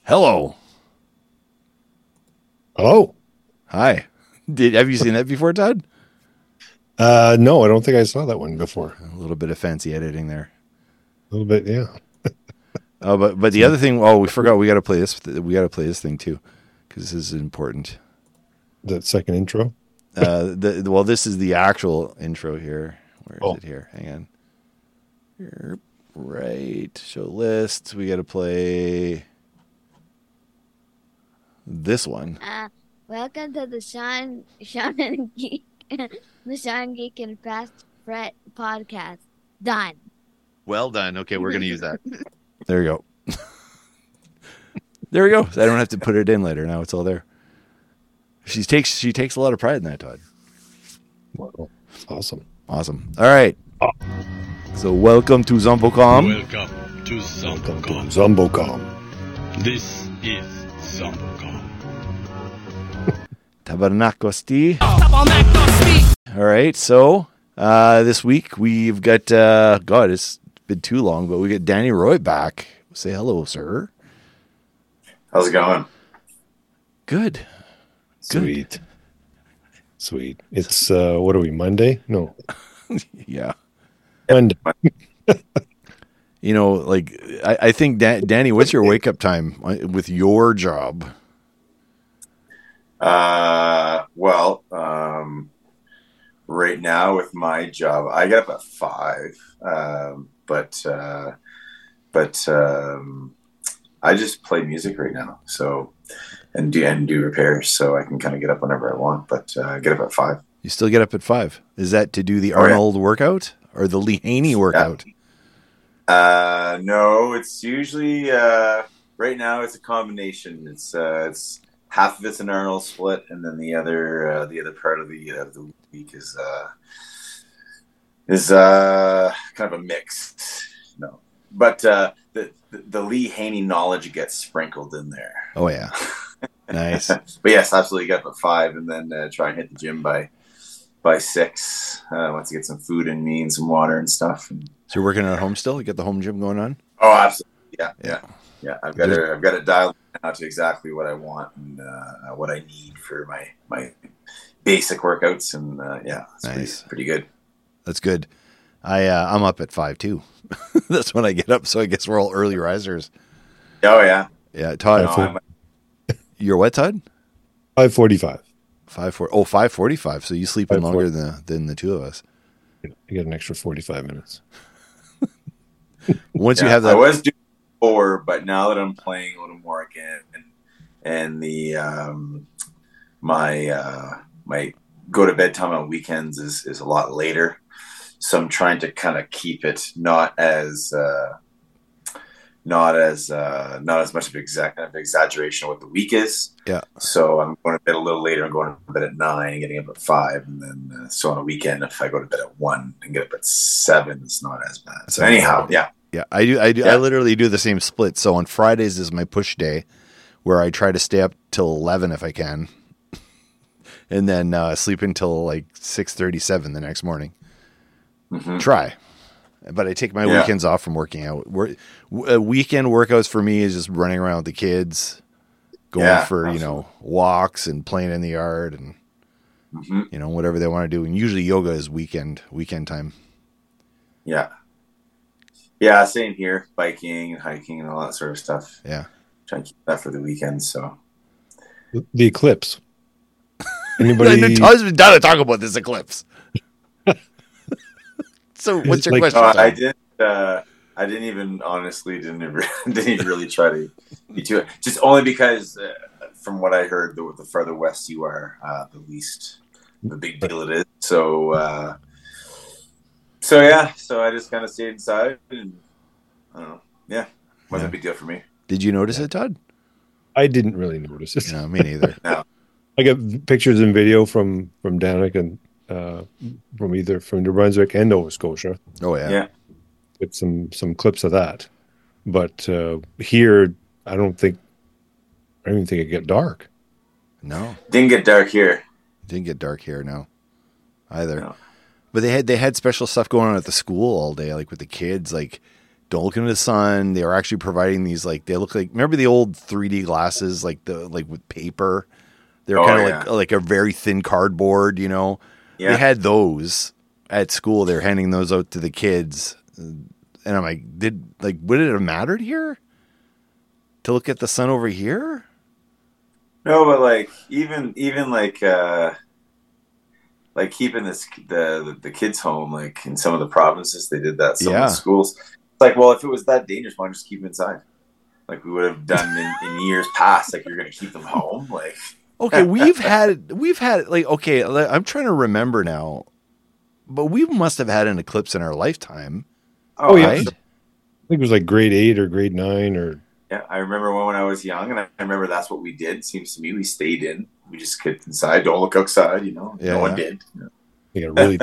Hello. Hello. Hi. Have you seen that before, Todd? No, I don't think I saw that one before. A little bit of fancy editing there. A little bit, yeah. Oh, but the other thing. Oh, we forgot. We got to play this. We got to play this thing too, because this is important. That second intro. Well, this is the actual intro here. Where is it here? Hang on. Here, right. Show list. We got to play this one. Welcome to the Sean and Geek, the Sean Geek and Fast Fret podcast. Done. Well done. Okay, we're gonna use that. There you go. There we go. I don't have to put it in later. Now it's all there. She takes a lot of pride in that, Todd. Wow. Awesome. Awesome. All right. So welcome to Zombocom. Welcome to Zombocom. Zombocom. This is Zombocom. Tabernacosti. All right. So this week we've got God, it's been too long, but we got Danny Roy back. Say hello, sir. How's it going? Good. Sweet. Sweet. It's what are we, Monday? No. Yeah. Monday. You know, like I think Danny, what's your wake up time with your job? Well, right now with my job, I get up at 5. But I just play music right now. So, and do repairs. So I can kind of get up whenever I want, but get up at 5. You still get up at 5. Is that to do the Arnold workout or the Lee Haney workout? No, it's usually, right now it's a combination. It's half of it's an Arnold split, and then the other part of the week is kind of a mix. No, but the Lee Haney knowledge gets sprinkled in there. Oh yeah, nice. But yes, absolutely. Get up at 5, and then try and hit the gym by 6. Once I get some food in me and some water and stuff. So you're working at home still? You got the home gym going on? Oh, absolutely. Yeah. I've got it dialed out to exactly what I want and what I need for my basic workouts, and it's nice. Pretty good. That's good. I'm up at 5 too. That's when I get up. So I guess we're all early risers. Oh yeah. Yeah, Todd. You're what, Todd? 5:45. 5:45. So you sleep in longer than the two of us. I get an extra 45 minutes. Once you have that, I was doing 4, but now that I'm playing a little more again, and the my go to bed time on weekends is a lot later, so I'm trying to kind of keep it not as much of an exaggeration of what the week is. Yeah. So I'm going to bed a little later. I'm going to bed at 9 and getting up at 5, and then so on a weekend, if I go to bed at 1 and get up at 7, it's not as bad. So anyhow, yeah. Yeah, I do. I literally do the same split. So on Fridays is my push day, where I try to stay up till 11 if I can, and then sleep until like 6:37 the next morning. Mm-hmm. Try, but I take my weekends off from working out. Weekend workouts for me is just running around with the kids, going for walks and playing in the yard and whatever they want to do. And usually yoga is weekend time. Yeah. Yeah, same here. Biking and hiking and all that sort of stuff. Yeah. Trying to keep that for the weekend, so. The eclipse. Anybody? Todd's been down to talk about this eclipse. So what's your question? I didn't even really try to be too, just only because from what I heard, the further west you are, the big deal it is. So I just kind of stayed inside, and I don't know. Yeah, wasn't a big deal for me. Did you notice it, Todd? I didn't really notice it. No, me neither. No. I got pictures and video from Danik and from New Brunswick and Nova Scotia. Oh yeah. Yeah. With some clips of that, but here I don't even think it got dark. No, didn't get dark here. Didn't get dark here, no, either. No. But they had special stuff going on at the school all day, like with the kids. Like don't look into the sun. They were actually providing these, like, they look like, remember the old 3D glasses, like with paper? They were kind of like a very thin cardboard, you know? Yeah. They had those at school. They were handing those out to the kids. And I'm like, would it have mattered here to look at the sun over here? No, but like, even like keeping the kids home, like in some of the provinces, they did that. Some of the schools, it's like, well, if it was that dangerous, why not just keep them inside? Like we would have done in years past. Like you're going to keep them home, like. Okay, we've had like, okay, I'm trying to remember now, but we must have had an eclipse in our lifetime. Oh yeah, right? I think it was like grade 8 or grade 9 or. Yeah, I remember when I was young, and I remember that's what we did. Seems to me we stayed in. We just kept inside. Don't look outside. You know, no one did. Yeah, really.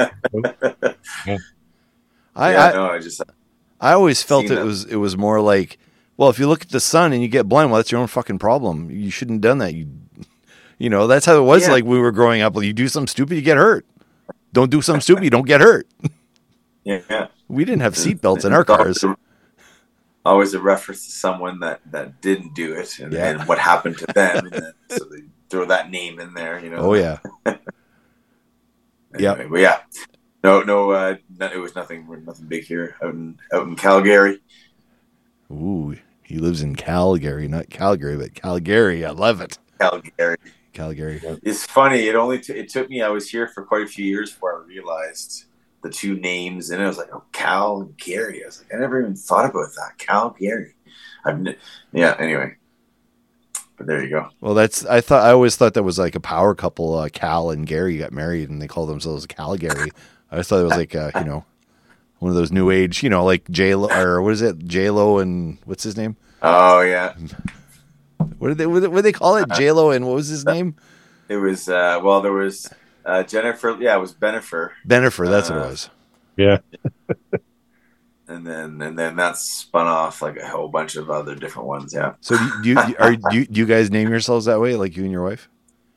I always felt it was more like, well, if you look at the sun and you get blind, well, that's your own fucking problem. You shouldn't have done that. You know, that's how it was. Like when we were growing up. Well, you do something stupid, you get hurt. Don't do something stupid, you don't get hurt. Yeah. We didn't have seatbelts in our cars. Always a reference to someone that didn't do it and what happened to them. And then, so they throw that name in there, you know. Oh yeah. Anyway, but yeah. No, it was nothing big here out in Calgary. Ooh, he lives in Calgary, not Calgary, but Calgary. I love it. Calgary. It's funny. It took me. I was here for quite a few years before I realized the two names, and I was like, "Oh, Cal and Gary." I was like, I never even thought about that. Cal Gary. Anyway, but there you go. Well, I always thought that was like a power couple. Cal and Gary got married, and they called themselves Calgary. I just thought it was like one of those new age, like J-Lo, or what is it? J-Lo and what's his name? Oh yeah. What did they call it? J-Lo and what was his name? It was there was Jennifer. Yeah, it was Bennifer. Bennifer, that's what it was. Yeah. and then that spun off like a whole bunch of other different ones. Yeah. So do you guys name yourselves that way, like you and your wife?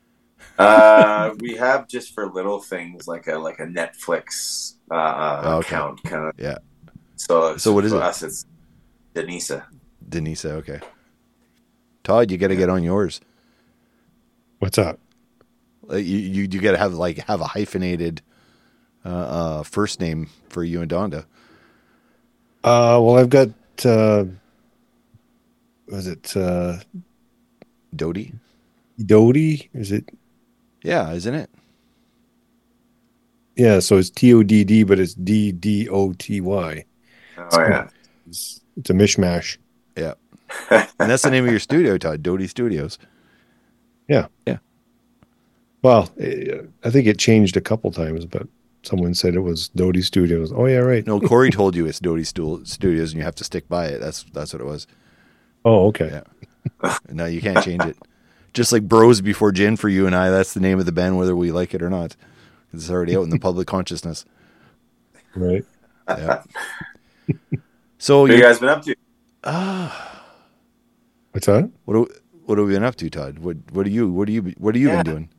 We have just for little things like a Netflix account kind of. Yeah. So what is it? For us, it's Denisa. Denisa, okay. Todd, you got to get on yours. What's up? You got to have a hyphenated first name for you and Donda. Well, I've got was it Dodie? Dodie? Is it? Yeah, isn't it? Yeah, so it's Todd, but it's Ddoty. Oh yeah, it's a mishmash. Yeah. And that's the name of your studio, Todd, Dodie Studios. Yeah. Yeah. Well, I think it changed a couple times, but someone said it was Dodie Studios. Oh, yeah, right. No, Corey told you it's Dodie Studios, and you have to stick by it. That's what it was. Oh, okay. Yeah. No, you can't change it. Just like Bros Before Gin for you and I, that's the name of the band, whether we like it or not. It's already out in the public consciousness. Right. Yeah. So what have you guys been up to? What's that? What have we been up to, Todd? What are you been doing?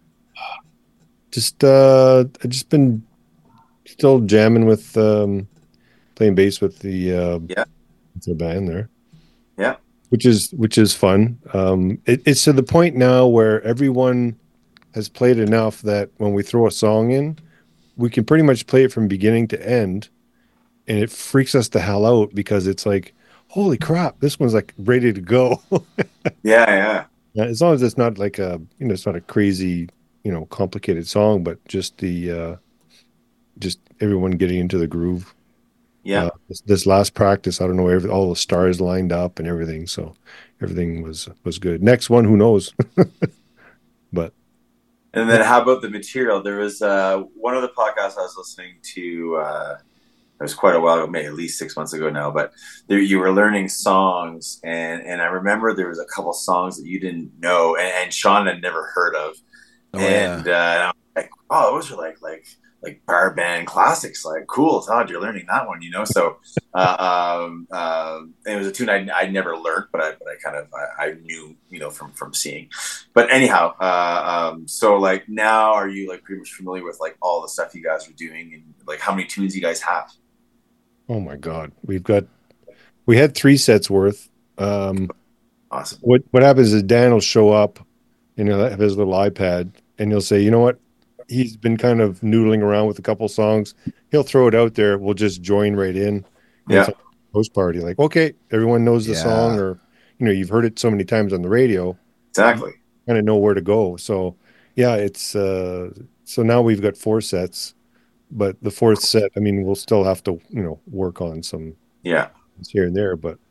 I've just been still jamming with playing bass with the band there. Yeah. Which is fun. It's to the point now where everyone has played enough that when we throw a song in, we can pretty much play it from beginning to end, and it freaks us the hell out because it's like, holy crap, this one's like ready to go. Yeah. As long as it's not like it's not a crazy, complicated song, but just just everyone getting into the groove. Yeah. This last practice, I don't know, all the stars lined up and everything, so everything was good. Next one, who knows? But. And then how about the material? There was one of the podcasts I was listening to. It was quite a while ago, maybe at least 6 months ago now. But you were learning songs, and I remember there was a couple songs that you didn't know, and Sean had never heard of. And I was like, oh, those are like bar band classics. Like, cool, Todd, you're learning that one, So and it was a tune I never learned, but I knew, from seeing. But anyhow, so like now, are you like pretty much familiar with like all the stuff you guys are doing, and like how many tunes you guys have? Oh my God, we've got We had 3 sets worth. Awesome. What happens is Dan will show up and he'll have his little iPad and he'll say, you know what? He's been kind of noodling around with a couple songs. He'll throw it out there. We'll just join right in. Yeah. It's a host party. Like, okay, everyone knows the Yeah. song, or you've heard it so many times on the radio. Exactly. Kind of know where to go. So yeah, it's so now we've got 4 sets, but the 4th set, I mean, we'll still have to work on some Yeah. here and there, but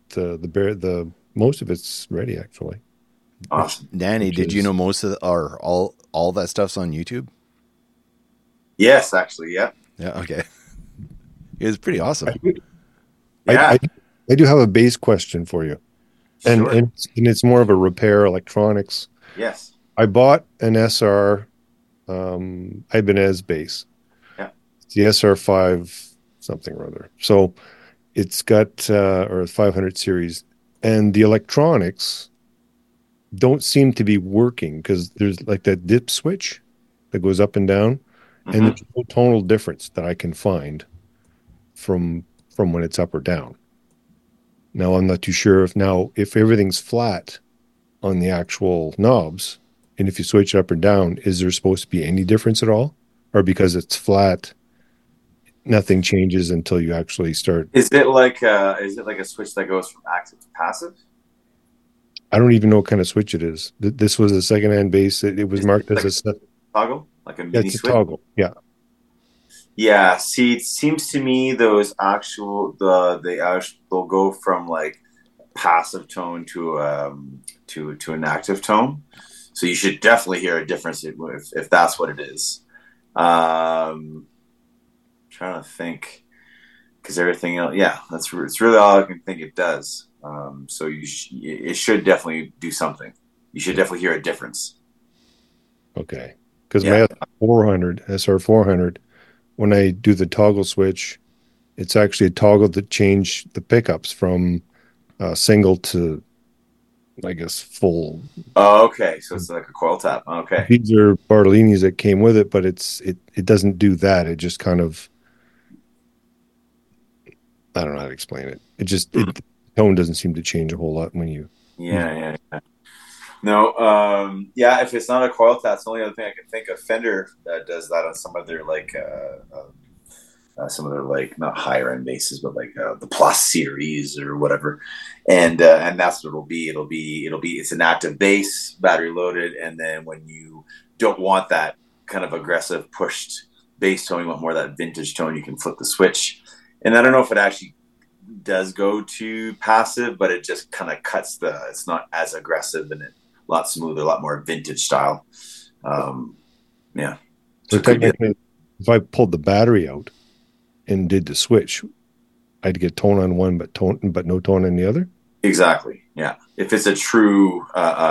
the most of it's ready actually. Awesome. Danny, did you know most of all that stuff's on YouTube? Yes, actually, yeah. Yeah. Okay. It was pretty awesome. Yeah. I do have a bass question for you, and Sure. and it's more of a repair electronics. Yes. I bought an SR Ibanez bass. Yeah. It's the SR5 something or other. So it's got or 500 series, and the electronics don't seem to be working because there's like that dip switch that goes up and down, and there's no tonal difference that I can find from when it's up or down. Now I'm not too sure if everything's flat on the actual knobs, and if you switch it up or down, is there supposed to be any difference at all, or because it's flat, nothing changes until you actually start? Is it like a switch that goes from active to passive? I don't even know what kind of switch it is. This was a secondhand bass. It was marked as a set. Toggle, like a mini It's a switch. toggle. Yeah. Yeah. See, it seems to me those they'll go from like passive tone to an active tone. So you should definitely hear a difference if that's what it is. Trying to think, because everything else, yeah, it's really all I can think it does. So it should definitely do something. You should definitely hear a difference. Okay. Because Yeah. my SR 400, when I do the toggle switch, it's actually a toggle that changed the pickups from single to, I guess, full. Oh, okay. So it's like a coil tap. Okay. These are Bartolini's that came with it, but it doesn't do that. It just kind of, I don't know how to explain it. The tone doesn't seem to change a whole lot when you. Yeah. No, yeah, if it's not a coil tap, it's the only other thing I can think of. Fender does that on some of their not higher end basses, but like the Plus series or whatever, and that's what it'll be. It's an active bass, battery loaded, and then when you don't want that kind of aggressive pushed bass tone, you want more of that vintage tone, you can flip the switch. And I don't know if it actually does go to passive, but it just kind of cuts it's not as aggressive and a lot smoother, a lot more vintage style. Yeah. So technically, if I pulled the battery out and did the switch, I'd get tone on one, but no tone on the other. Exactly. Yeah. If it's a true,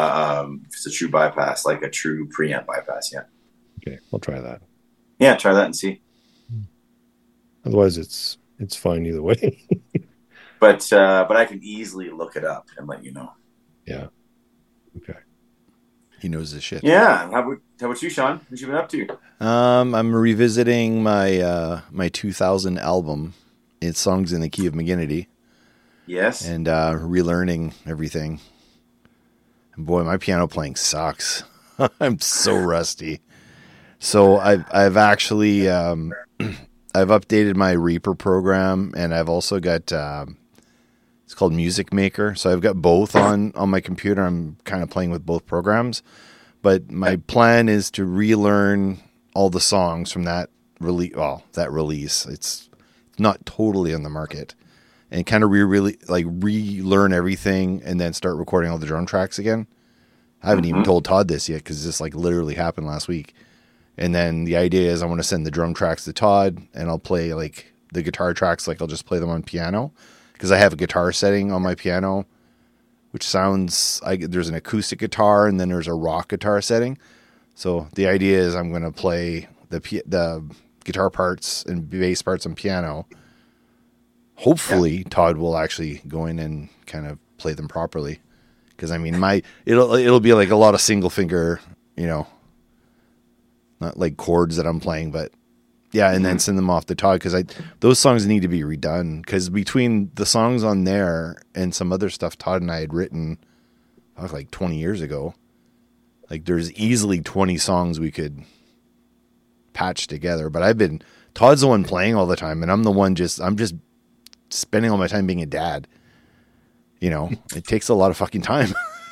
bypass, like a true preamp bypass. Yeah. Okay, I'll try that. Yeah, try that and see. Otherwise, it's fine either way. But I can easily look it up and let you know. Yeah. Okay. He knows his shit. Yeah. How about you, Sean? What you been up to? I'm revisiting my 2000 album. It's Songs in the Key of McGinnity. Yes. And relearning everything. And boy, my piano playing sucks. I'm so rusty. So I've actually I've updated my Reaper program, and I've also got it's called Music Maker. So I've got both on my computer. I'm kind of playing with both programs. But my plan is to relearn all the songs from that release. It's not totally on the market, and kind of relearn everything, and then start recording all the drum tracks again. I haven't even told Todd this yet because this literally happened last week. And then the idea is I want to send the drum tracks to Todd, and I'll play like the guitar tracks. Like I'll just play them on piano because I have a guitar setting on my piano, which sounds there's an acoustic guitar and then there's a rock guitar setting. So the idea is I'm going to play the guitar parts and bass parts on piano. Hopefully Todd will actually go in and kind of play them properly. Cause I mean, it'll be like a lot of single finger, not like chords that I'm playing, but Yeah, and then send them off to Todd because those songs need to be redone because between the songs on there and some other stuff Todd and I had written like 20 years ago, like there's easily 20 songs we could patch together. But Todd's the one playing all the time, and I'm just spending all my time being a dad. You know, it takes a lot of fucking time.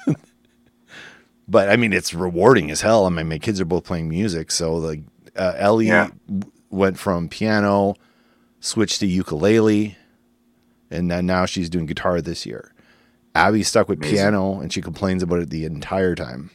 But I mean, it's rewarding as hell. I mean, my kids are both playing music, so like Ellie went from piano, switched to ukulele, and then now she's doing guitar this year. Abby's stuck with piano, and she complains about it the entire time.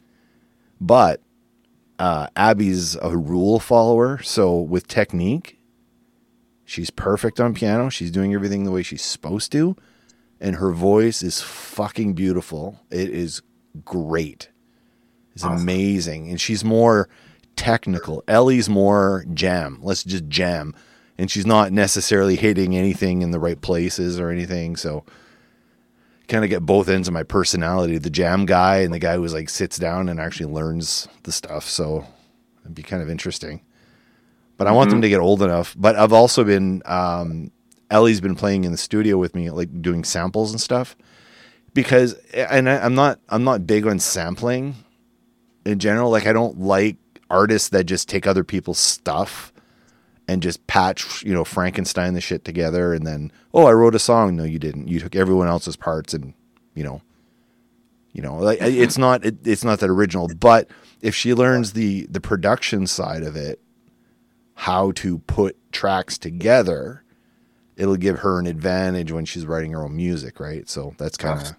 But Abby's a rule follower, so with technique, she's perfect on piano. She's doing everything the way she's supposed to, and her voice is fucking beautiful. It is great. It's amazing. And she's more technical. Ellie's more jam. Let's just jam. And she's not necessarily hitting anything in the right places or anything. So kind of get both ends of my personality, the jam guy and the guy who's like sits down and actually learns the stuff. So it'd be kind of interesting. But I want them to get old enough. But I've also been Ellie's been playing in the studio with me, like doing samples and stuff. Because, and I'm not big on sampling in general. Like, I don't like artists that just take other people's stuff and just patch, you know, Frankenstein the shit together. And then, oh, I wrote a song. No, you didn't. You took everyone else's parts and, you know, like it's not that original. But if she learns the production side of it, how to put tracks together, it'll give her an advantage when she's writing her own music. Right. So that's kind of,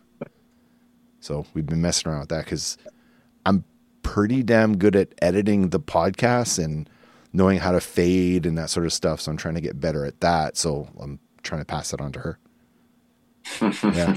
so we've been messing around with that because I'm pretty damn good at editing the podcasts and knowing how to fade and that sort of stuff. So I'm trying to get better at that. So I'm trying to pass it on to her. Yeah.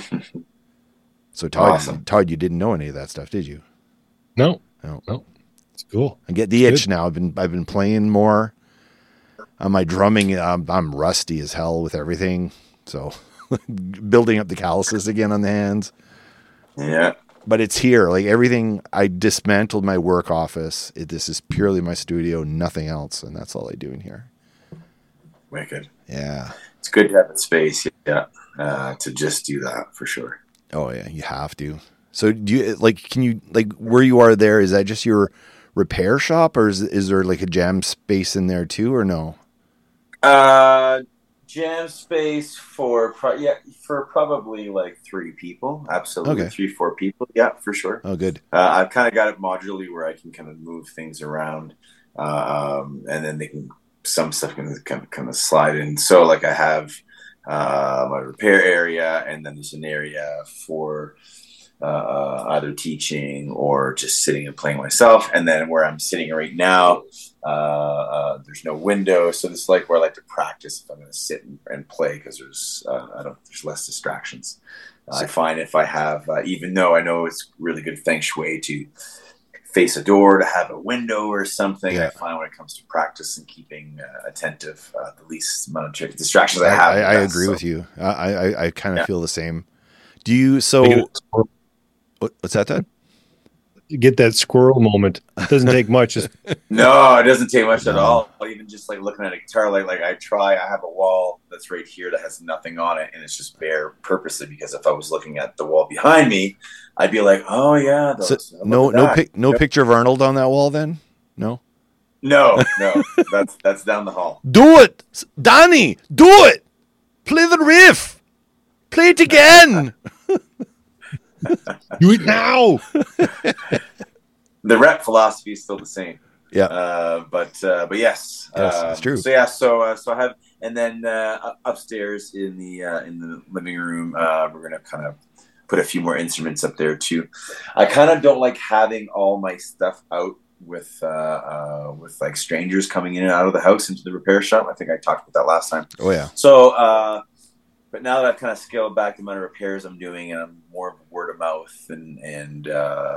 So Todd, you didn't know any of that stuff, did you? No. It's cool. I get the itch now. I've been playing more. On my drumming, I'm rusty as hell with everything. So building up the calluses again on the hands. Yeah. But it's here. Like everything, I dismantled my work office. This is purely my studio, nothing else. And that's all I do in here. Wicked. Yeah. It's good to have the space, to just do that for sure. Oh, yeah. You have to. So do you, like, can you, like, where you are there, is that just your repair shop or is there like a jam space in there too or no? Jam space for probably like 3 people. Absolutely. Okay. 3-4 people. Yeah, for sure. Oh, good. I've kind of got it modularly where I can kind of move things around. And then some stuff can kind of slide in. So like I have, my repair area and then there's an area for, either teaching or just sitting and playing myself. And then where I'm sitting right now, there's no window. So this is like where I like to practice if I'm going to sit and play because there's less distractions. I find if I have, even though I know it's really good feng shui to face a door, to have a window or something, I find when it comes to practice and keeping attentive, the least amount of distractions I have. I agree with you. I kind of feel the same. Do you, so... What's that, Ted? You get that squirrel moment. It doesn't take much. No, it doesn't take much at all. Even just like looking at a guitar, like I have a wall that's right here that has nothing on it, and it's just bare purposely because if I was looking at the wall behind me, I'd be like, oh yeah. So, no picture of Arnold on that wall then? No. No, that's down the hall. Do it, Donnie. Do it. Play the riff. Play it again. Do it now. The rep philosophy is still the same. Yeah. But yes, it's true. So yeah, so I have, and then upstairs in the living room, we're gonna kind of put a few more instruments up there too. I kind of don't like having all my stuff out with like strangers coming in and out of the house into the repair shop. I think I talked about that last time. Oh yeah. So. But now that I've kind of scaled back the amount of repairs I'm doing, and I'm more of word of mouth, and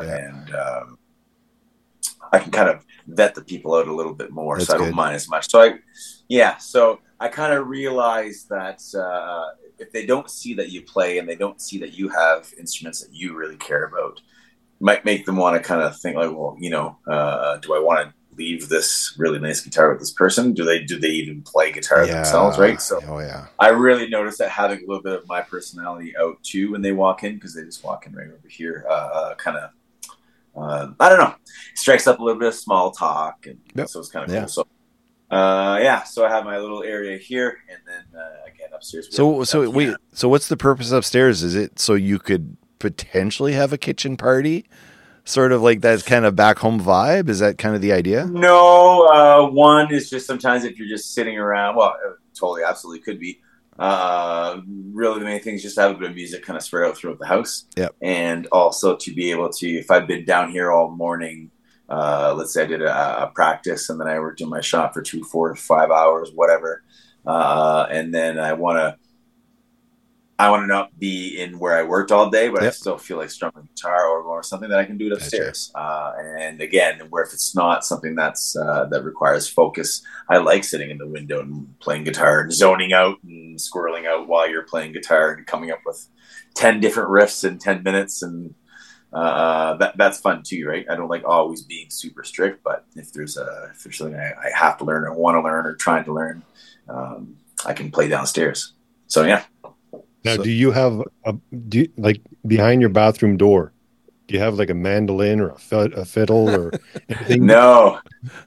I can kind of vet the people out a little bit more, That's so I don't good. mind as much. So I kind of realize that if they don't see that you play and they don't see that you have instruments that you really care about, might make them want to kind of think like, well, do I want to leave this really nice guitar with this person? Do they even play guitar themselves, right? So I really noticed that having a little bit of my personality out too when they walk in, because they just walk in right over here, kind of, I don't know, strikes up a little bit of small talk, and so it's kind of cool. So so I have my little area here, and then again upstairs. So what's the purpose upstairs? Is it so you could potentially have a kitchen party? Sort of like that kind of back home vibe? Is that kind of the idea? No, one is just sometimes if you're just sitting around, well, totally, absolutely could be. Really the main thing is just to have a bit of music kind of spread out throughout the house. Yep. And also to be able to, if I've been down here all morning, let's say I did a practice and then I worked in my shop for 2, 4, 5 hours, whatever. And then I want to not be in where I worked all day, but I still feel like strumming guitar or something that I can do it upstairs. And again, where if it's not something that's that requires focus, I like sitting in the window and playing guitar and zoning out and squirreling out while you're playing guitar and coming up with 10 different riffs in 10 minutes. And that's fun too, right? I don't like always being super strict, but if there's something I have to learn or want to learn or trying to learn, I can play downstairs. So yeah. Now, do you have like behind your bathroom door? Do you have like a mandolin or a fiddle or anything? No,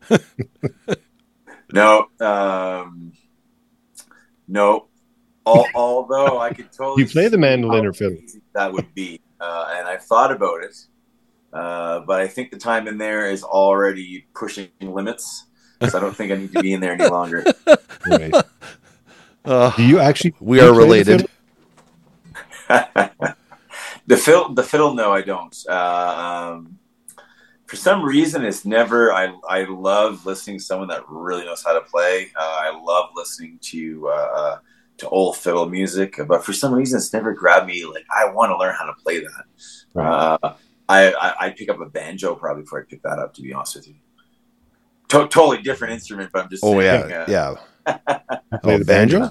no. Although I could totally. You play the mandolin or fiddle? That would be, and I've thought about it, but I think the time in there is already pushing limits, so I don't think I need to be in there any longer. Right. Do you actually? We are related. The fiddle, no, I don't. For some reason, it's never. I love listening to someone that really knows how to play. I love listening to old fiddle music, but for some reason, it's never grabbed me. Like I want to learn how to play that. Right. I pick up a banjo probably before I pick that up. To be honest with you, totally different instrument, but I'm just. Oh saying, yeah. Play the banjo.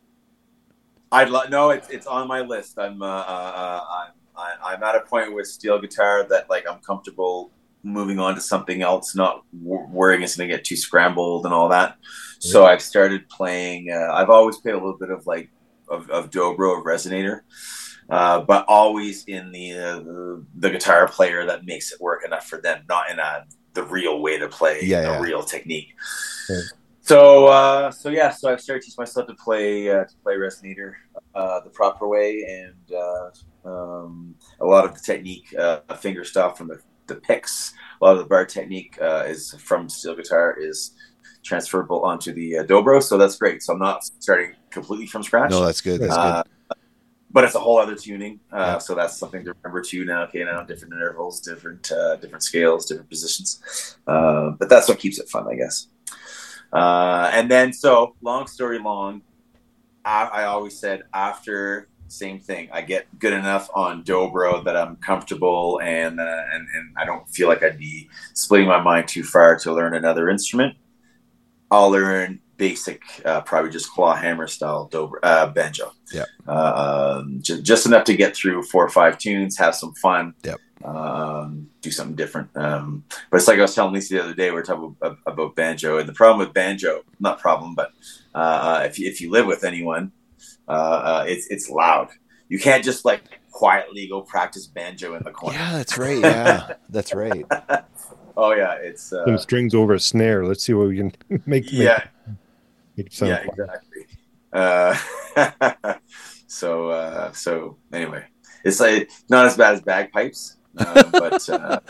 No, it's on my list. I'm at a point with steel guitar that like I'm comfortable moving on to something else, not worrying it's going to get too scrambled and all that. Yeah. So I've started playing. I've always played a little bit of like of dobro, of resonator, but always in the guitar player that makes it work enough for them, not in the real way to play, real technique. Yeah. So I've started to teach myself to play resonator the proper way, and a lot of the technique, finger stuff from the picks. A lot of the bar technique is from steel guitar is transferable onto the dobro, so that's great. So I'm not starting completely from scratch. No, that's good. That's good. But it's a whole other tuning, so that's something to remember too. Now, different intervals, different scales, different positions, but that's what keeps it fun, I guess. And then, so long story long, I always said after same thing, I get good enough on dobro that I'm comfortable and I don't feel like I'd be splitting my mind too far to learn another instrument. I'll learn basic, probably just claw hammer style banjo. Yeah. Just enough to get through 4 or 5 tunes, have some fun. Yep. Do something different. But it's like I was telling Lisa the other day, we were talking about banjo, and the problem with banjo, not problem, but if you live with anyone, it's loud. You can't just like quietly go practice banjo in the corner. Yeah, that's right. Yeah, that's right. Oh yeah, it's some strings over a snare. Let's see what we can make. Yeah, sound exactly. So anyway, it's like not as bad as bagpipes, but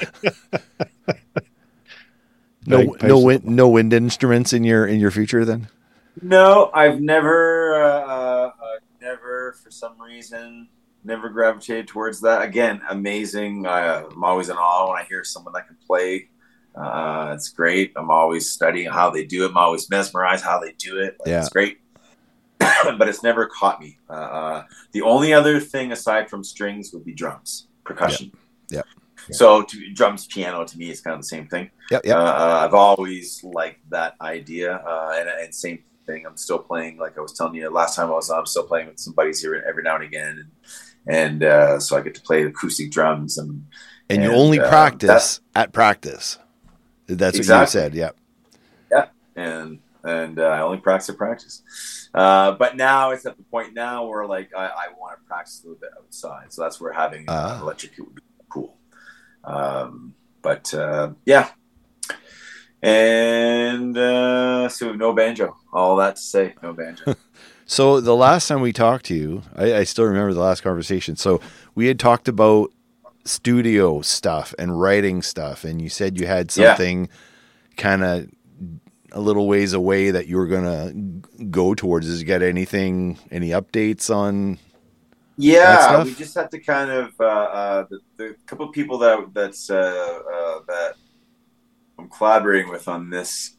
no wind instruments in your future then. No, I've never for some reason never gravitated towards that. Again, amazing. I'm always in awe when I hear someone that can play. It's great. I'm always studying how they do it. I'm always mesmerized how they do it. It's great. But it's never caught me. The only other thing aside from strings would be drums, percussion. Yeah. So drums, piano to me is kind of the same thing. Yeah. I've always liked that idea. And same thing. I'm still playing, like I was telling you last time I was on, I'm still playing with some buddies here every now and again. And so I get to play acoustic drums. And you only practice at practice. That's exactly what you said. Yeah. and I only practice. But now it's at the point now where like I want to practice a little bit outside, so that's where having electric would be cool. But yeah, and so no banjo. All that to say, no banjo. So the last time we talked to you, I still remember the last conversation. So we had talked about studio stuff and writing stuff, and you said you had something kind of a little ways away that you were going to go towards. Did you get any updates on that stuff? We just had to kind of the couple of people that I'm collaborating with on this.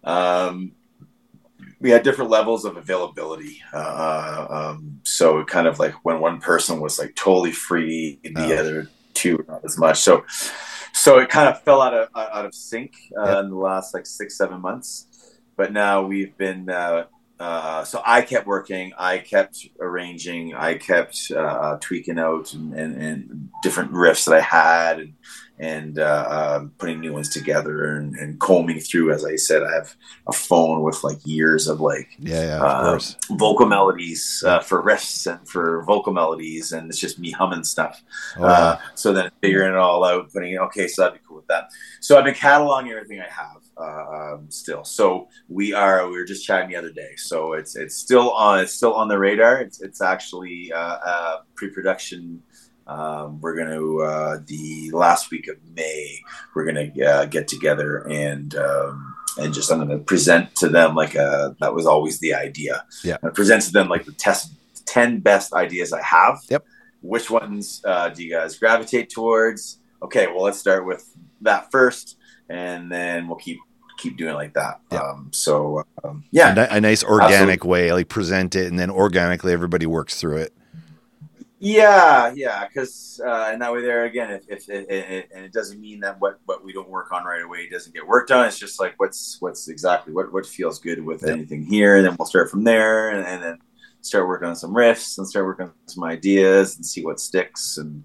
We had different levels of availability. So it kind of like when one person was like totally free, the other two not as much. So it kind of fell out of sync in the last like 6-7 months. But now we've been so I kept working, I kept arranging, I kept tweaking out and different riffs that I had and putting new ones together and combing through. As I said, I have a phone with like years of like of course. Vocal melodies for riffs and for vocal melodies, and it's just me humming stuff. So then figuring it all out, putting it, okay, so that'd be cool with that. So I've been cataloging everything I have still. So we were just chatting the other day. So it's still on the radar. It's actually pre-production. We're going to the last week of May, we're going to get together and just I'm going to present to them like that was always the idea. Yeah. I present to them like the 10 best ideas I have. Yep. Which ones do you guys gravitate towards? Okay, well, let's start with that first, and then we'll keep doing it like that. Yep. A nice organic way, like present it, and then organically everybody works through it. Yeah, because and that way there again, if and it doesn't mean that what we don't work on right away doesn't get worked on. It's just like what's exactly what feels good with anything here, and then we'll start from there, and then start working on some riffs and start working on some ideas and see what sticks and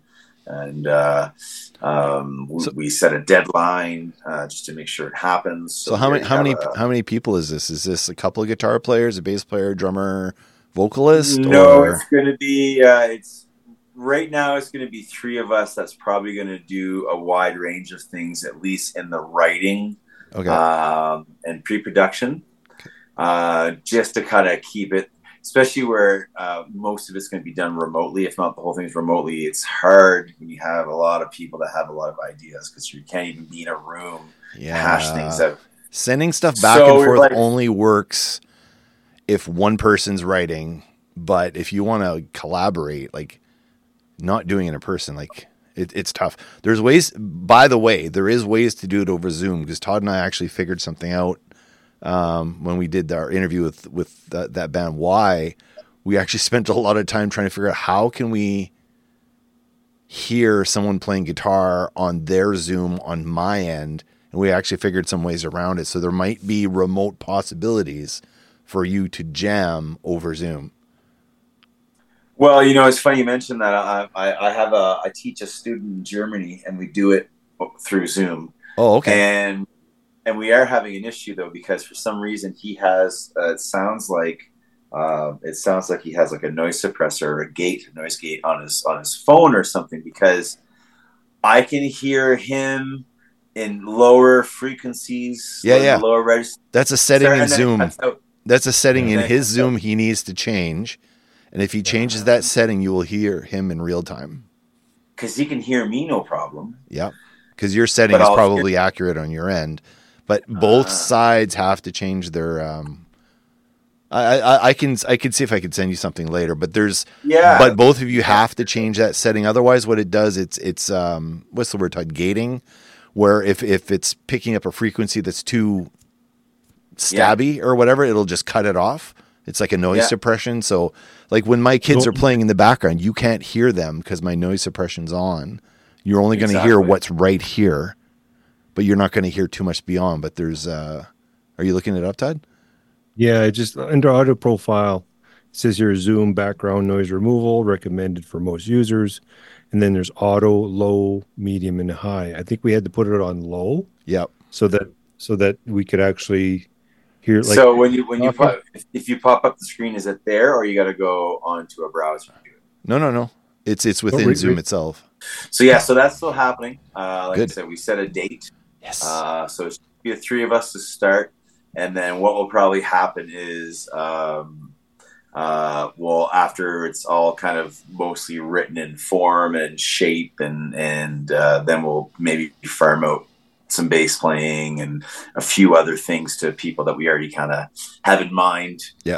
we set a deadline just to make sure it happens. So how many people is this? Is this a couple of guitar players, a bass player, drummer, vocalist? No, it's going to be right now it's going to be 3 of us. That's probably going to do a wide range of things, at least in the writing and pre-production, just to kind of keep it, especially where most of it's going to be done remotely. If not the whole thing's remotely, it's hard when you have a lot of people that have a lot of ideas because you can't even be in a room to hash things out. Sending stuff back and forth only works if one person's writing, but if you want to collaborate, like not doing it in person, like it's tough. There's ways, by the way, there is ways to do it over Zoom because Todd and I actually figured something out when we did our interview with that band. Why we actually spent a lot of time trying to figure out how can we hear someone playing guitar on their Zoom on my end, and we actually figured some ways around it. So there might be remote possibilities for you to jam over Zoom. Well, it's funny you mentioned that. I teach a student in Germany, and we do it through Zoom. Oh, okay. And we are having an issue though because for some reason he has. It sounds like he has like a noise suppressor or a noise gate on his phone or something, because I can hear him in lower frequencies. Lower register. That's a setting in Zoom. That's a setting in his Zoom he needs to change. And if he changes that setting, you will hear him in real time. Because he can hear me, no problem. Yeah. Because your setting is probably accurate on your end. But both sides have to change their... I can see if I could send you something later. But but both of you have to change that setting. Otherwise, what it does, it's what's the word, Todd? Gating. Where if it's picking up a frequency that's too stabby or whatever, it'll just cut it off. It's like a noise suppression. So like when my kids are playing in the background, you can't hear them because my noise suppression's on. You're only going to hear what's right here, but you're not going to hear too much beyond. But there's, are you looking it up, Todd? Yeah, just under audio profile, it says here Zoom background noise removal recommended for most users. And then there's auto, low, medium, and high. I think we had to put it on low. Yep. So that we could actually Here, like, so when you if you pop up the screen, is it there, or you got to go onto a browser? No. It's within Zoom itself. So yeah, so that's still happening. Like Good. I said, we set a date. Yes. So it's be the three of us to start, and then what will probably happen is, well, after it's all kind of mostly written in form and shape, and then we'll maybe farm out some bass playing and a few other things to people that we already kind of have in mind. Yeah.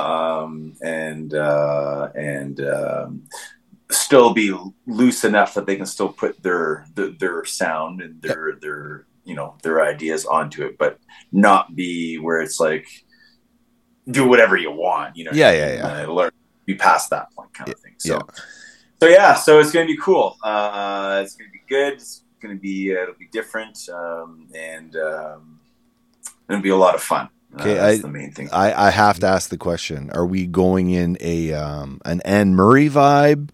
Still be loose enough that they can still put their sound and their ideas onto it, but not be where it's like do whatever you want, learn be past that point kind of thing. So it's gonna be cool. It's gonna be good. It's gonna be it'll be different, and it'll be a lot of fun. Okay, that's the main thing. I have to ask the question: are we going in an Anne Murray vibe?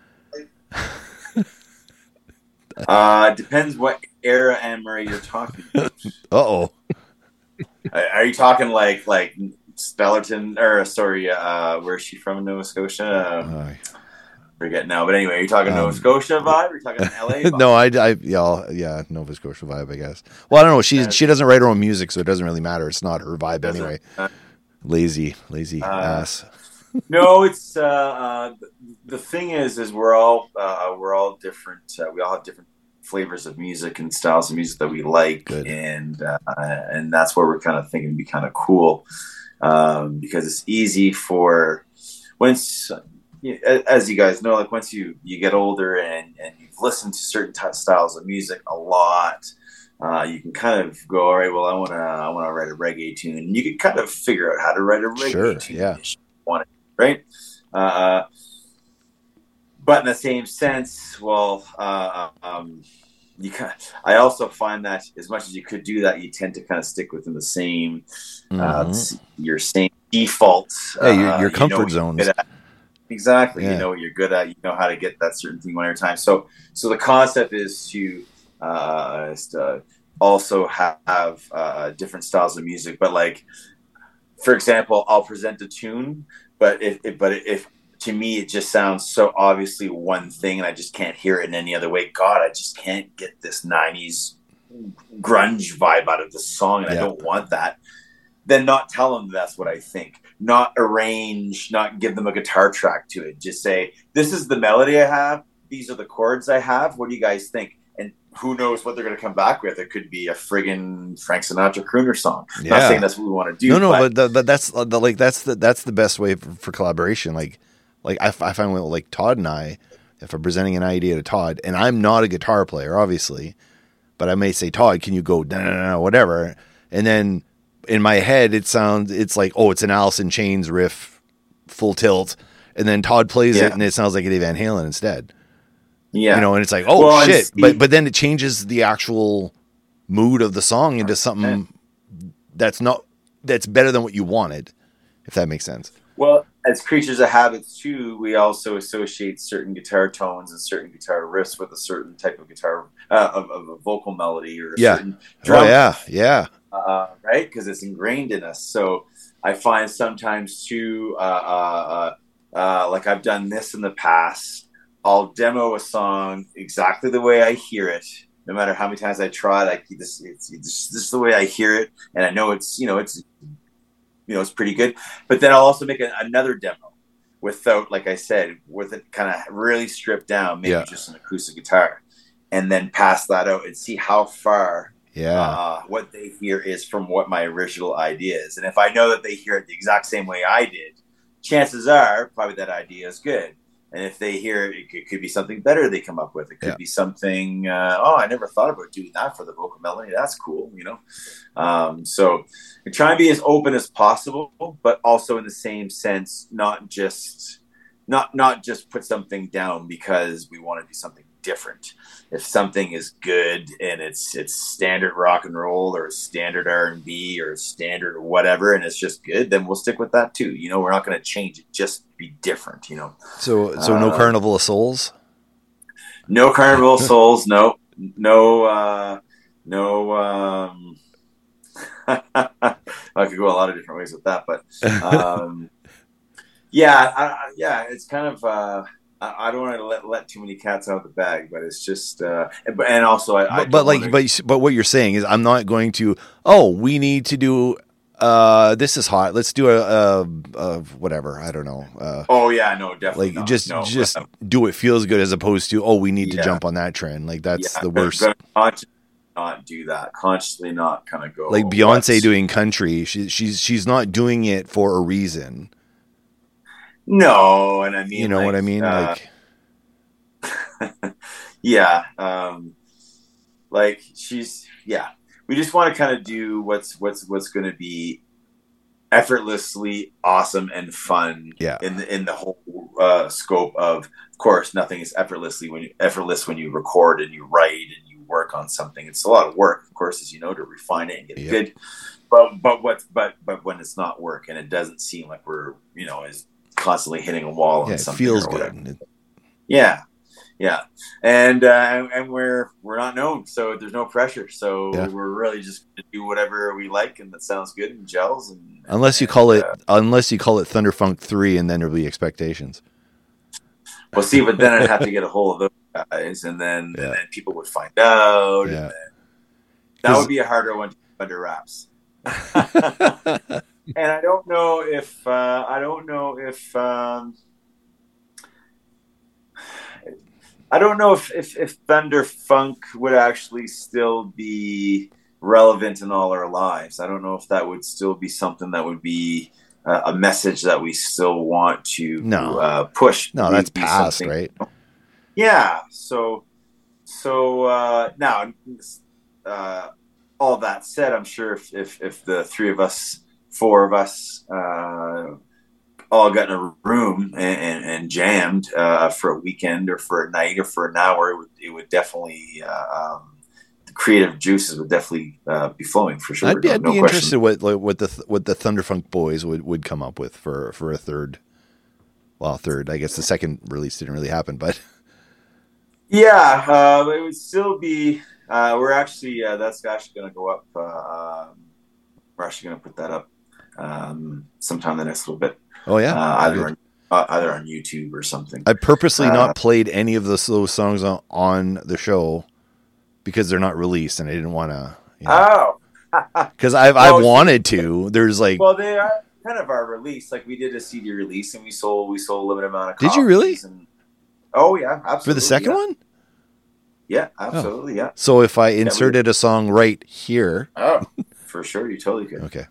Depends what era Anne Murray you're talking about. Uh-oh. Are you talking like Stellarton, or sorry, where's she from in Nova Scotia? Forget now, but anyway, are you talking Nova Scotia vibe? Or are you talking LA vibe? No, Nova Scotia vibe, I guess. Well, I don't know. She doesn't write her own music, so it doesn't really matter. It's not her vibe anyway. Lazy ass. No, it's the thing is we're all different. We all have different flavors of music and styles of music that we like. Good. and that's where we're kind of thinking it'd be kind of cool, because it's easy for once, as you guys know, like once you get older and you've listened to certain styles of music a lot, you can kind of go, all right, well, I want to write a reggae tune, and you can kind of figure out how to write a reggae tune. Yeah. Right. But in the same sense, well, I also find that as much as you could do that, you tend to kind of stick within the same, your same defaults. Your comfort zones. Exactly. Yeah. You know what you're good at. You know how to get that certain thing one at a time. So the concept is to also have different styles of music. But like, for example, I'll present a tune, but if to me it just sounds so obviously one thing, and I just can't hear it in any other way. God, I just can't get this 90s grunge vibe out of the song, and I don't want that. Then not tell them that's what I think. Not arrange, not give them a guitar track to it. Just say, this is the melody I have. These are the chords I have. What do you guys think? And who knows what they're going to come back with? It could be a friggin' Frank Sinatra crooner song. Yeah. Not saying that's what we want to do. No, but that's the best way for collaboration. Like I find with like Todd and I, if I'm presenting an idea to Todd, and I'm not a guitar player, obviously, but I may say, Todd, can you go whatever, and then in my head it's like, oh, it's an Alice in Chains riff, full tilt, and then Todd plays it and it sounds like Eddie Van Halen instead. Yeah, and it's like, oh shit, but then it changes the actual mood of the song into something that's better than what you wanted, if that makes sense. Well, as creatures of habits too, we also associate certain guitar tones and certain guitar riffs with a certain type of guitar of a vocal melody or a certain drum. Right, because it's ingrained in us. So I find sometimes too, like I've done this in the past. I'll demo a song exactly the way I hear it, no matter how many times I try it. It's just the way I hear it, and I know it's pretty good. But then I'll also make another demo without, like I said, with it kind of really stripped down, maybe just an acoustic guitar, and then pass that out and see how far what they hear is from what my original idea is. And if I know that they hear it the exact same way I did, chances are probably that idea is good. And if they hear it could be something better they come up with. It could be something, I never thought about doing that for the vocal melody. That's cool, So we try and be as open as possible, but also in the same sense, not just put something down because we want to do something different. If something is good and it's standard rock and roll or standard R&B or standard whatever, and it's just good, then we'll stick with that too. We're not going to change it, just be different. So no Carnival of Souls. No Carnival of Souls. No. I could go a lot of different ways with that, but yeah, it's kind of I don't want to let too many cats out of the bag, but it's just and also but what you're saying is I'm not going to. Oh, we need to do. This is hot. Let's do a whatever. I don't know. Oh yeah, no, definitely. Like just do what feels good as opposed to we need to jump on that trend. Like that's the worst. Consciously not do that. Consciously not kind of go like Beyonce doing country. She's not doing it for a reason. No, and I mean, you know what I mean. Yeah, like she's we just want to kind of do what's going to be effortlessly awesome and fun in the whole scope of course, nothing is effortless when you record and you write and you work on something. It's a lot of work, of course, as you know, to refine it and get it good. But when it's not work and it doesn't seem like we're, is constantly hitting a wall on something. It feels good. Yeah. And we're not known, so there's no pressure. So we're really just gonna do whatever we like, and that sounds good and gels. Unless you call it Thunderfunk 3, and then there'll be expectations. Well, see, but then I'd have to get a hold of those guys, and then people would find out. Yeah. And that would be a harder one to keep under wraps. And I don't know if Thunderfunk would actually still be relevant in all our lives. I don't know if that would still be something that would be a message that we still want to push. No, that's past, right? Yeah. So now, all that said, I'm sure if the four of us, all got in a room and jammed for a weekend or for a night or for an hour, it would definitely the creative juices would definitely be flowing for sure. I'd be interested what the Thunderfunk boys would come up with for a third. Well, third. I guess the second release didn't really happen, but it would still be. We're actually that's actually going to go up. We're actually going to put that up sometime in the next little bit. Oh yeah, either on YouTube or something. I purposely not played any of those songs on the show because they're not released, and I didn't want to. Because I wanted to. There's like, well, they are kind of our release. Like we did a CD release, and we sold a limited amount of copies. Did you really? Oh yeah, absolutely. For the second one? Yeah, absolutely. Yeah. So if I inserted a song right here, for sure, you totally could. Okay.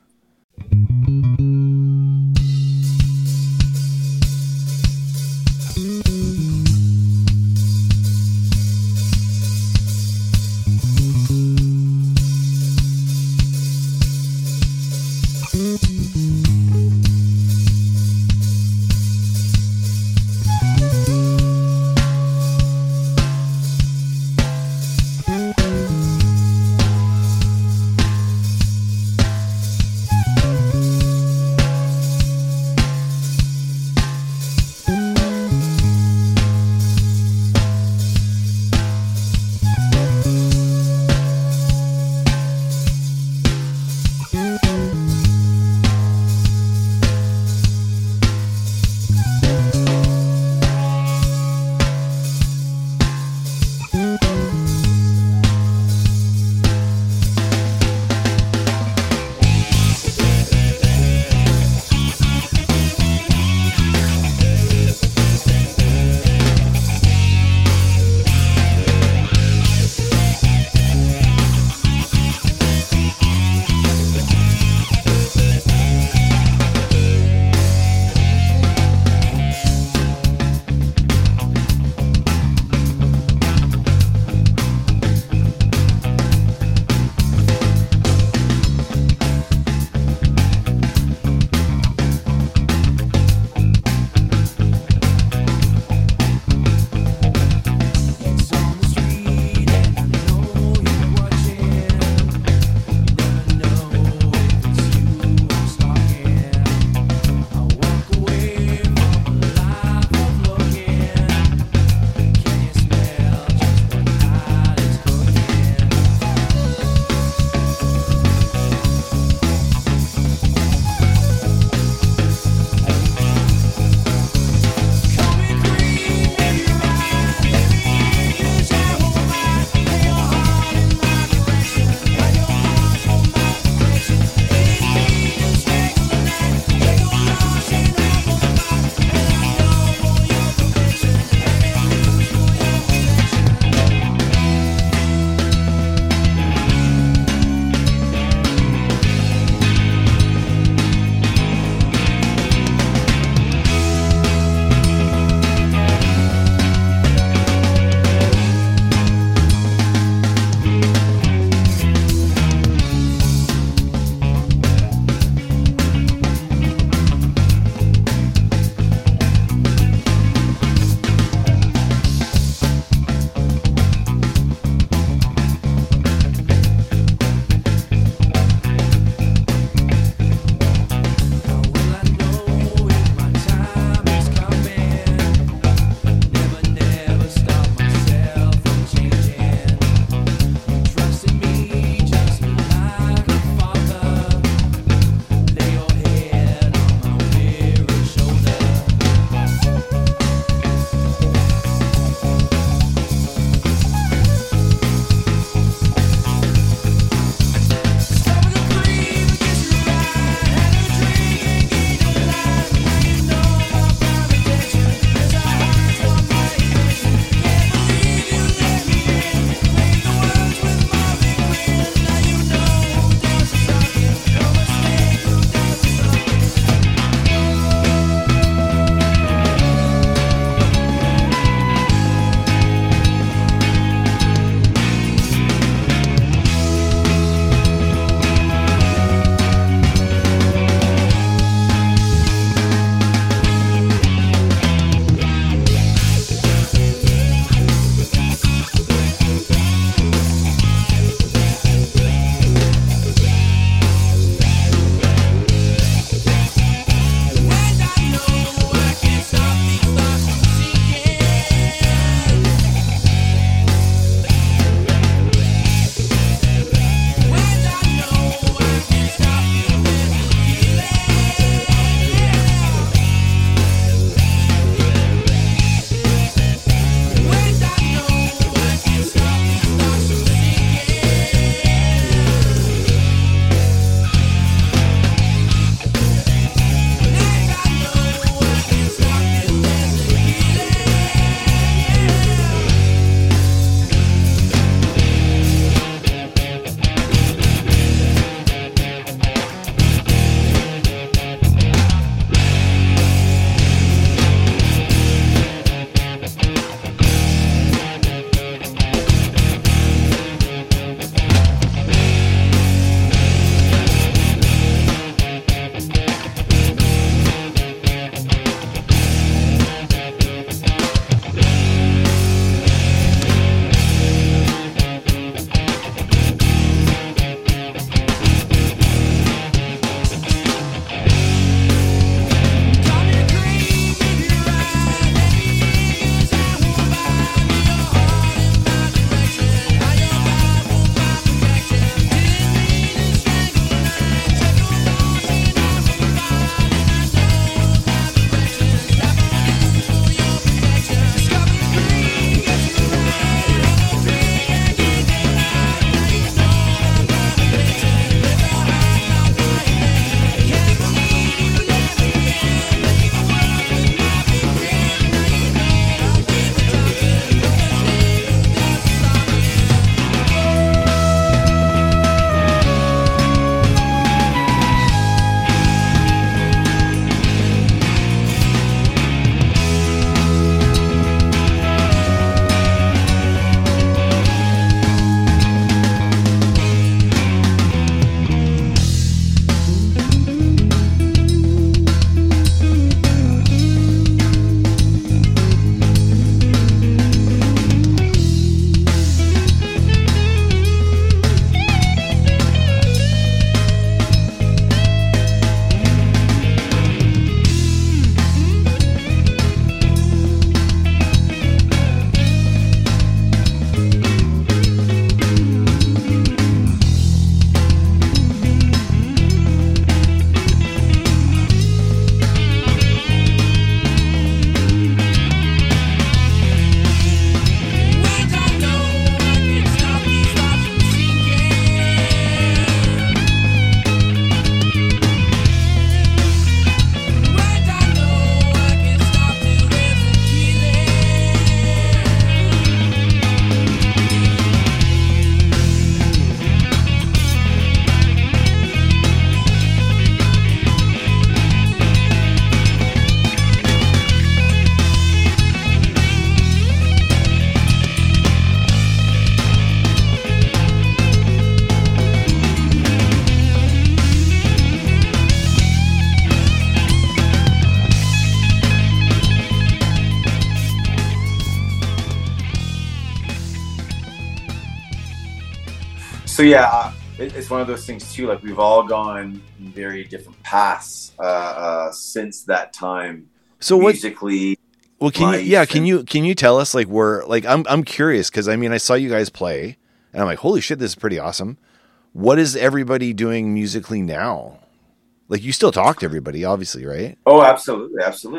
So yeah, it's one of those things too. Like we've all gone very different paths since that time. So musically, well, can you tell us like I'm curious because I mean I saw you guys play and I'm like, holy shit, this is pretty awesome. What is everybody doing musically now? Like you still talk to everybody, obviously, right? Oh, absolutely.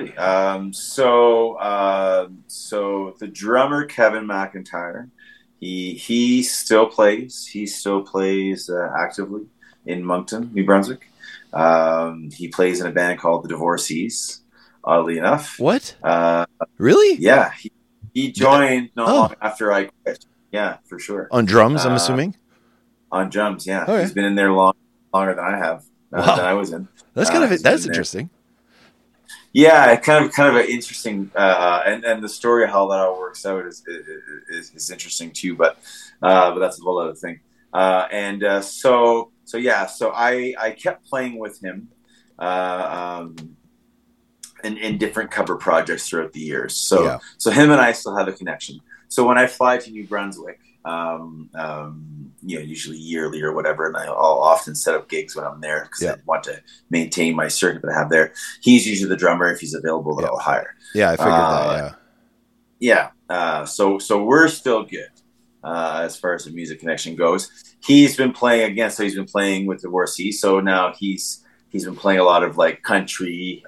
So the drummer Kevin McIntyre, he still plays. He still plays actively in Moncton, New Brunswick. He plays in a band called the Divorcees. Oddly enough, what? Really? Yeah, he joined not long after I quit. Yeah, for sure. On drums, I'm assuming. On drums, yeah. Okay. He's been in there longer than I have. Than I was in. That's that's interesting. Yeah, kind of an interesting, and the story of how that all works out is interesting too. But that's a whole other thing. So I kept playing with him, in different cover projects throughout the years. So him and I still have a connection. So when I fly to New Brunswick, usually yearly or whatever, and I'll often set up gigs when I'm there because I want to maintain my circuit that I have there. He's usually the drummer if he's available that I'll hire. Yeah, I figured that. Yeah. So we're still good as far as the music connection goes. He's been playing again, so he's been playing with the Divorcee. So now he's been playing a lot of like country,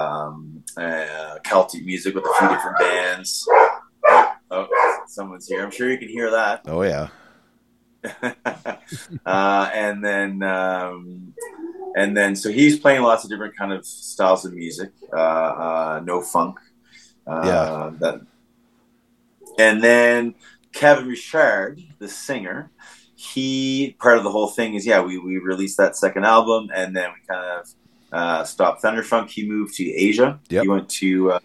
Celtic music with a few different bands. Oh, someone's here. I'm sure you can hear that. Oh yeah. And then so he's playing lots of different kind of styles of music. No funk. And then Kevin Richard, the singer, he part of the whole thing is we released that second album and then we kind of stopped Thunderfunk. He moved to Asia. Yep. He went to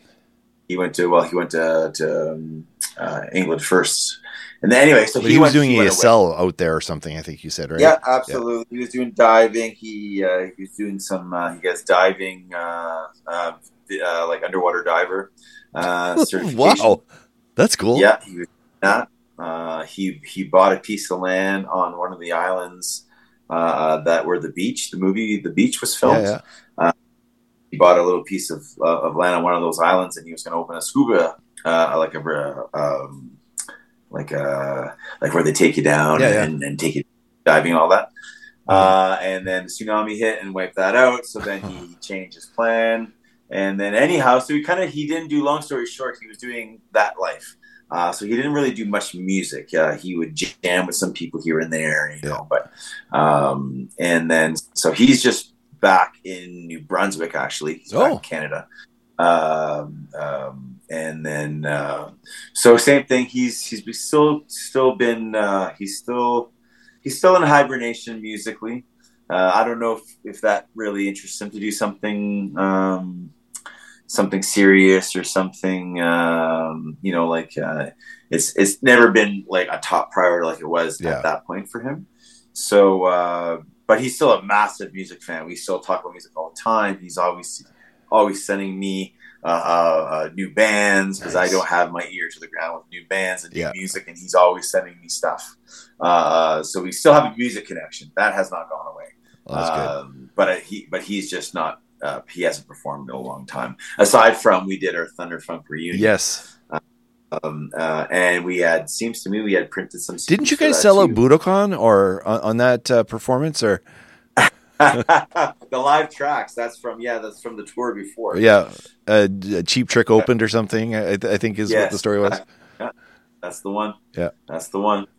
England first, and then anyway, so he was doing ESL out there or something. I think you said, right? Yeah, absolutely. Yeah. He was doing diving. He was doing some. He gets diving, like underwater diver certification. Wow, that's cool. Yeah, he was that. He bought a piece of land on one of the islands that where the movie The Beach was filmed. Yeah. He bought a little piece of land on one of those islands, and he was going to open a scuba, like where they take you down and take you diving and all that. And then the tsunami hit and wiped that out. So then he changed his plan. And then anyhow, so he didn't do, long story short, he was doing that life. So he didn't really do much music. He would jam with some people here and there, you know, but, and then, so he's just back in New Brunswick, actually. He's back in Canada. And then, so same thing. He's still in hibernation musically. I don't know if that really interests him to do something serious or something, it's never been like a top priority like it was at that point for him. So, but he's still a massive music fan. We still talk about music all the time. He's always sending me new bands because I don't have my ear to the ground with new bands and new music, and he's always sending me stuff. So we still have a music connection that has not gone away. Well, but he's just not. He hasn't performed in a long time. Aside from we did our Thunderfunk reunion. Yes. And we had printed some. Didn't you guys sell out Budokan or on that performance or? The live tracks. That's from the tour before. Yeah, Cheap Trick opened or something. I think is what the story was. That's the one. Yeah, that's the one.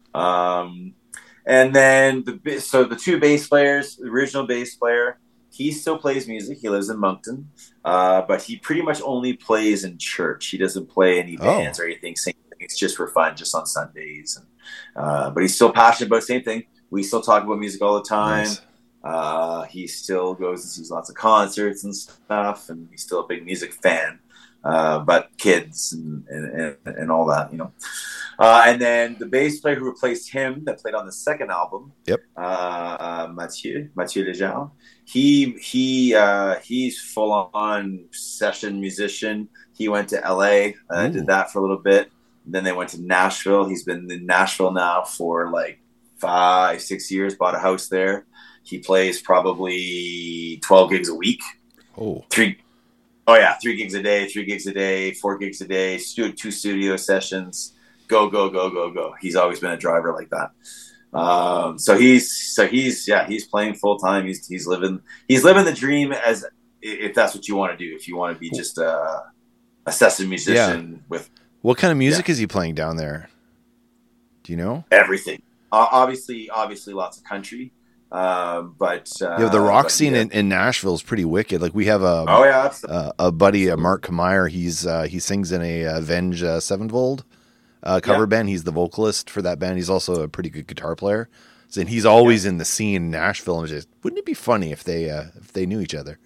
And then the two bass players, the original bass player, he still plays music. He lives in Moncton, but he pretty much only plays in church. He doesn't play any bands or anything. Same thing. It's just for fun, just on Sundays. And, but he's still passionate about the same thing. We still talk about music all the time. Nice. He still goes and sees lots of concerts and stuff, and he's still a big music fan. But kids and all that, you know. And then the bass player who replaced him, that played on the second album, Mathieu Legendre. He's full on session musician. He went to LA, did that for a little bit. Then they went to Nashville. He's been in Nashville now for like 5-6 years, bought a house there. He plays probably 12 gigs a week. Oh, 3 gigs a day, 4 gigs a day, 2 studio sessions, go. He's always been a driver like that. So he's playing full time. He's living the dream, as if that's what you want to do. If you want to be just a session musician with what kind of music is he playing down there? Do you know? Everything. Obviously lots of country. But the rock scene in Nashville is pretty wicked. Like we have a buddy, Mark Kameyer. He sings in a Avenged Sevenfold cover band. He's the vocalist for that band. He's also a pretty good guitar player. So, and he's always in the scene in Nashville. And just, wouldn't it be funny if they knew each other?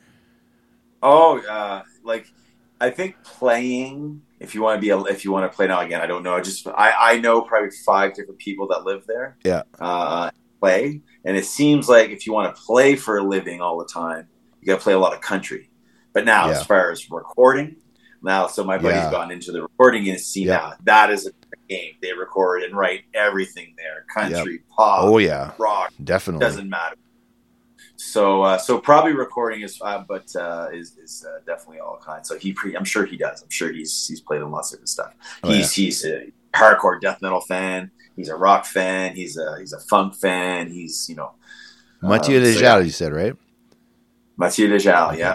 I think playing. If you want to play now, again, I don't know. I know probably 5 different people that live there. Yeah. Play, and it seems like if you want to play for a living all the time, you got to play a lot of country. But now, as far as recording, so my buddy's gotten into the recording scene now. That is a game. They record and write everything there: country, pop, rock, definitely doesn't matter. So probably recording is definitely all kinds. So I'm sure he does. I'm sure he's played in lots of different stuff. He's a hardcore death metal fan. He's a rock fan. He's a funk fan. He's Mathieu Lejal, you said, right? Mathieu Lejal, yeah.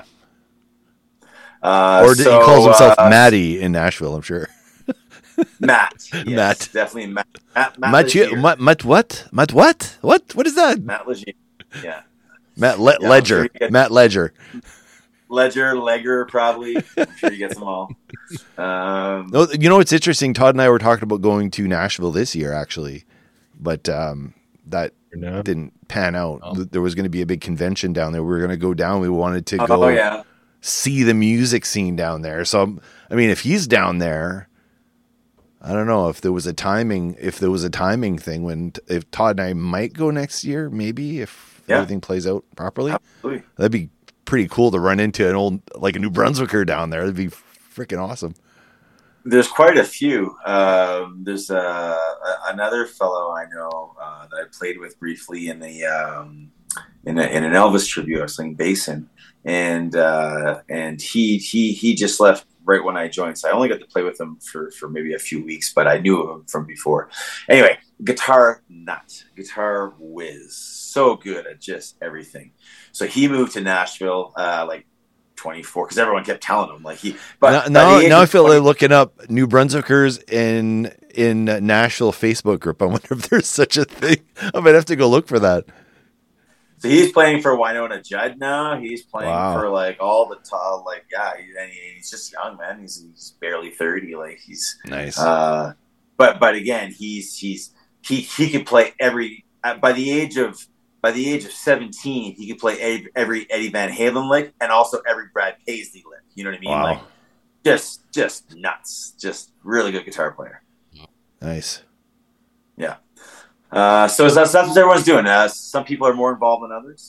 He calls himself Matty in Nashville, I'm sure. Matt. Yes, Matt. Definitely Matt. Mathieu. Matt what? Matt what? What is that? Matt Leger. Yeah. Matt Ledger. Matt Ledger. Ledger, probably. I'm sure he gets them all. It's interesting. Todd and I were talking about going to Nashville this year, actually, but that didn't pan out. Oh. There was going to be a big convention down there. We were going to go down. We wanted to go see the music scene down there. So, I mean, if he's down there, I don't know if there was a timing thing if Todd and I might go next year, maybe if everything plays out properly. Absolutely. That'd be pretty cool to run into a New Brunswicker down there. That'd be freaking awesome. There's quite a few. There's another fellow I know that I played with briefly in an Elvis tribute. I was playing bass in, and he just left right when I joined. So I only got to play with him for maybe a few weeks, but I knew of him from before. Anyway, guitar whiz, so good at just everything. So he moved to Nashville 24 because everyone kept telling him now I feel like looking up New Brunswickers in Nashville Facebook group. I wonder if there's such a thing. I might have to go look for that. So he's playing for Wynonna Judd now. He's playing for all the top, he's just young, man. He's barely 30. He's nice. But again, he could play by the age of 17, he could play every Eddie Van Halen lick and also every Brad Paisley lick. You know what I mean? Wow. Just nuts. Just really good guitar player. Nice. Yeah. So that's what everyone's doing. Some people are more involved than others.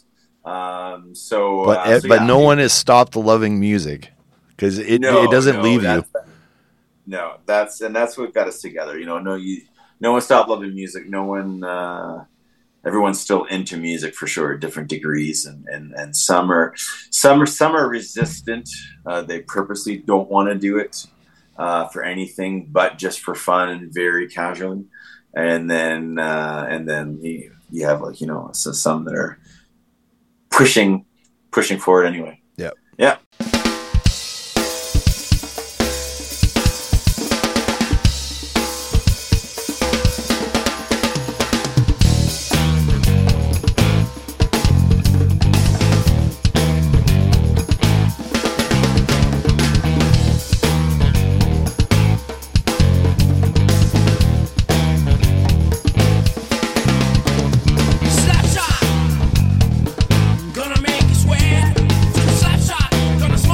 But no one has stopped loving music because it doesn't leave you. No, that's what got us together. No one stopped loving music. No one. Everyone's still into music for sure, at different degrees, and some are resistant. They purposely don't want to do it for anything but just for fun and very casually. And then you have some that are pushing forward anyway. Yeah. Yeah. Gonna make you sweat. Slapshot, gonna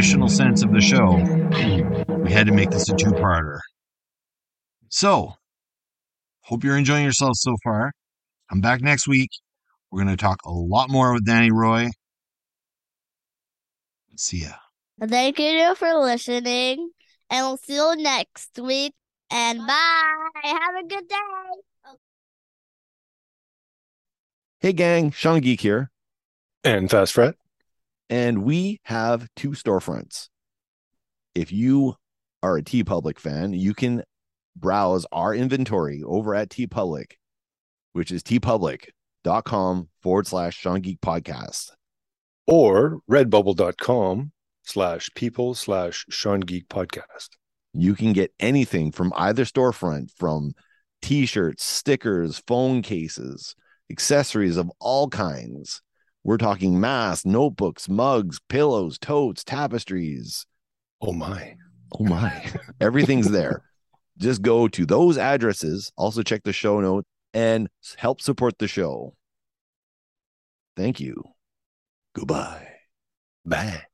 emotional sense of the show, we had to make this a two-parter. So, hope you're enjoying yourself so far. I'm back next week. We're going to talk a lot more with Danny Roy. See ya. Thank you for listening, and we'll see you next week. And bye. Have a good day. Hey, gang. Sean Geek here. And Fast Fret. And we have two storefronts. If you are a TeePublic fan, you can browse our inventory over at TeePublic, which is teepublic.com/Sean Geek Podcast. Or redbubble.com/people/Sean Geek Podcast. You can get anything from either storefront, from t-shirts, stickers, phone cases, accessories of all kinds. We're talking masks, notebooks, mugs, pillows, totes, tapestries. Oh my. Everything's there. Just go to those addresses. Also check the show notes and help support the show. Thank you. Goodbye. Bye.